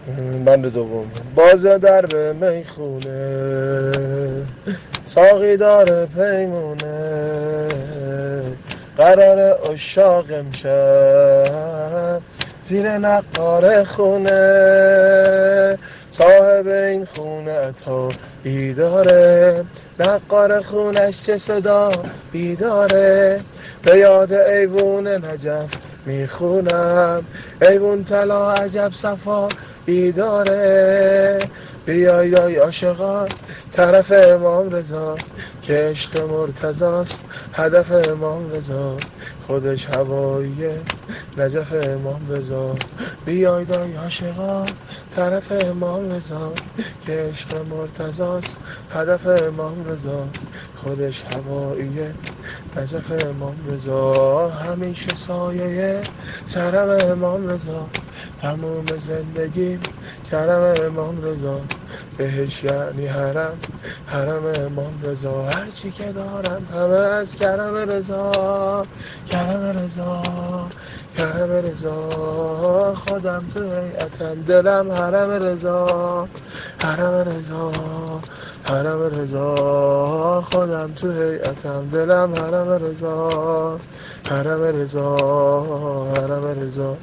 بند دوم. باز در به میخونه، ساقی داره پیمونه، قرار اشاق امشب زیر نقاره خونه. صاحب این خونه تو بیداره، نقاره خونش چه صدا بیداره. به یاد ایوون نجف میخونم، ایوون طلا عجب صفا بیداره. بیایید عاشقان طرف امام رضا، که عشق مرتضاست هدف امام رضا، خودش هواییه نجف امام رضا. بیایید عاشقان طرف امام رضا، که عشق مرتضاست هدف امام رضا، خودش هواییه نجف امام رضا. همیشه سایه سرم امام رضا، تموم زندگیم کرم امام رضا. بهش یعنی حرم، حرم امام رضا. هرچی که دارم همه از کرم رضا، کرم رضا، کرم رضا. خودم تو هیئتم دلم حرم رضا، حرم رضا، حرم رضا. خودم تو هیئتم دلم حرم رضا، حرم رضا، حرم رضا.